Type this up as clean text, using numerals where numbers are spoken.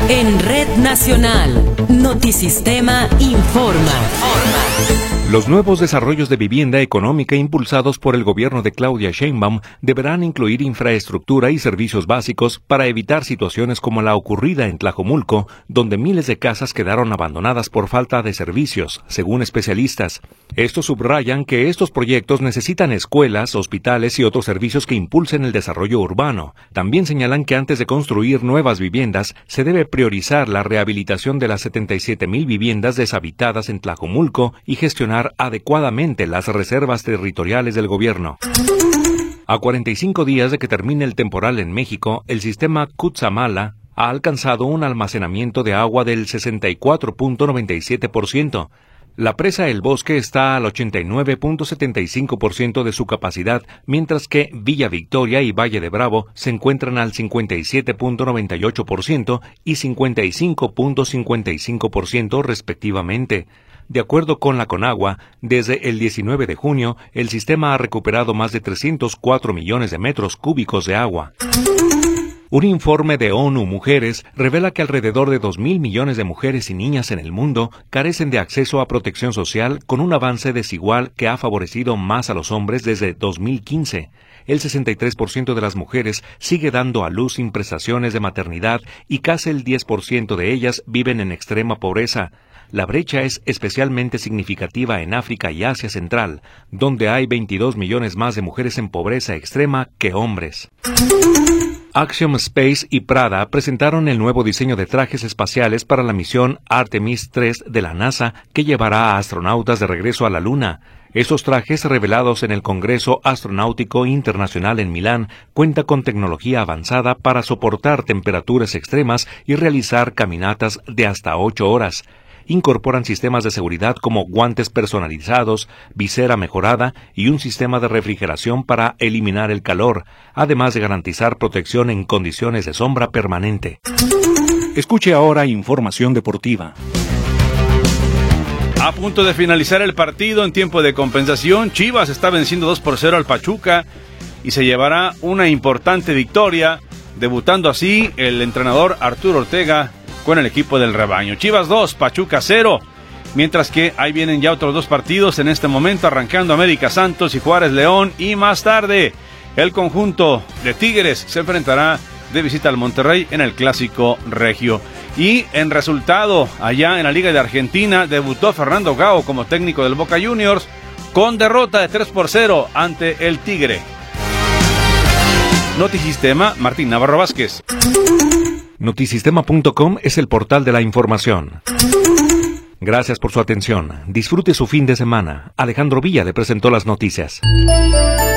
En Red Nacional, Notisistema informa. Los nuevos desarrollos de vivienda económica impulsados por el gobierno de Claudia Sheinbaum deberán incluir infraestructura y servicios básicos para evitar situaciones como la ocurrida en Tlajomulco, donde miles de casas quedaron abandonadas por falta de servicios, según especialistas. Estos subrayan que estos proyectos necesitan escuelas, hospitales y otros servicios que impulsen el desarrollo urbano. También señalan que antes de construir nuevas viviendas, se debe priorizar la rehabilitación de las 77,000 viviendas deshabitadas en Tlajomulco y gestionar adecuadamente las reservas territoriales del gobierno. A 45 días de que termine el temporal en México, el sistema Cutzamala ha alcanzado un almacenamiento de agua del 64.97%. La presa El Bosque está al 89.75% de su capacidad, mientras que Villa Victoria y Valle de Bravo se encuentran al 57.98% y 55.55% respectivamente. De acuerdo con la Conagua, desde el 19 de junio, el sistema ha recuperado más de 304 millones de metros cúbicos de agua. Un informe de ONU Mujeres revela que alrededor de 2.000 millones de mujeres y niñas en el mundo carecen de acceso a protección social, con un avance desigual que ha favorecido más a los hombres desde 2015. El 63% de las mujeres sigue dando a luz sin prestaciones de maternidad y casi el 10% de ellas viven en extrema pobreza. La brecha es especialmente significativa en África y Asia Central, donde hay 22 millones más de mujeres en pobreza extrema que hombres. Axiom Space y Prada presentaron el nuevo diseño de trajes espaciales para la misión Artemis 3 de la NASA, que llevará a astronautas de regreso a la Luna. Estos trajes, revelados en el Congreso Astronáutico Internacional en Milán, cuentan con tecnología avanzada para soportar temperaturas extremas y realizar caminatas de hasta 8 horas. Incorporan sistemas de seguridad como guantes personalizados, visera mejorada y un sistema de refrigeración para eliminar el calor, además de garantizar protección en condiciones de sombra permanente. Escuche ahora información deportiva. A punto de finalizar el partido en tiempo de compensación, Chivas está venciendo 2-0 al Pachuca y se llevará una importante victoria, debutando así el entrenador Arturo Ortega con el equipo del rebaño. Chivas 2, Pachuca 0, mientras que ahí vienen ya otros dos partidos en este momento, arrancando América Santos y Juárez León, y más tarde el conjunto de Tigres se enfrentará de visita al Monterrey en el Clásico Regio. Y en resultado, allá en la Liga de Argentina, debutó Fernando Gago como técnico del Boca Juniors con derrota de 3-0 ante el Tigre. Notisistema, Martín Navarro Vázquez. Notisistema.com es el portal de la información. Gracias por su atención. Disfrute su fin de semana. Alejandro Villa le presentó las noticias.